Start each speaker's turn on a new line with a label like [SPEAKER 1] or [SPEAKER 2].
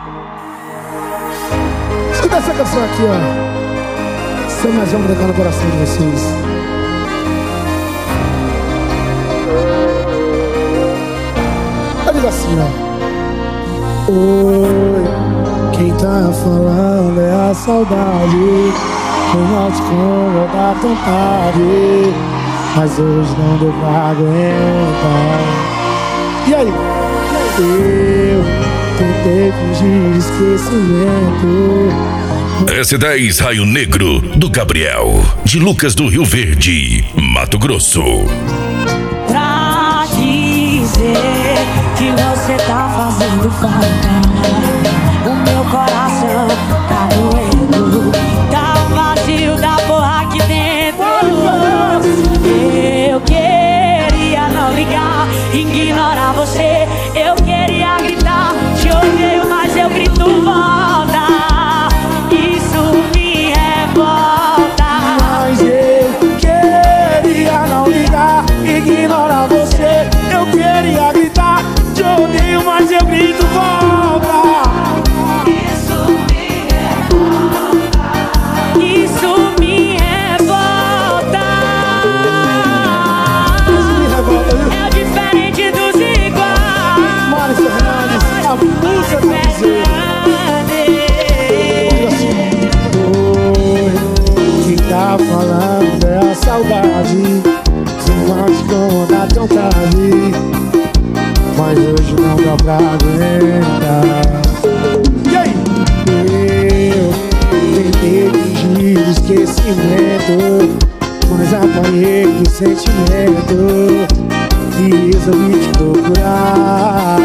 [SPEAKER 1] Escuta essa canção aqui, ó. Sem mais um brincar no coração de vocês. Eu digo assim, ó. Oi, quem tá falando é a saudade. Foi mal te incomodar tão tarde, mas hoje não deu pra aguentar. E aí? Eu tentei fingir esquecimento.
[SPEAKER 2] S10 Raio Negro do Gabriel, de Lucas do Rio Verde, Mato Grosso.
[SPEAKER 3] Pra dizer que você tá fazendo falta, o meu coração tá doendo, tá vazio da porra aqui dentro. Eu queria não ligar, ignorar você. Eu queria gritar, te odeio, mas eu grito volta. Isso me revolta.
[SPEAKER 1] Mas eu queria não ligar, ignorar você. Eu queria gritar, te odeio, mas eu grito volta.
[SPEAKER 3] Isso me revolta. Isso me revolta.
[SPEAKER 1] Isso me revolta, viu?
[SPEAKER 3] É diferente dos iguais.
[SPEAKER 1] Mário Fernandes, a música pra dizer. Oi, quem tá falando é a saudade. Se não te incomodar tão tarde, mas hoje não dá pra aguentar. E aí? Eu tentei fingir esquecimento, mas apanhei do sentimento e resolvi te procurar.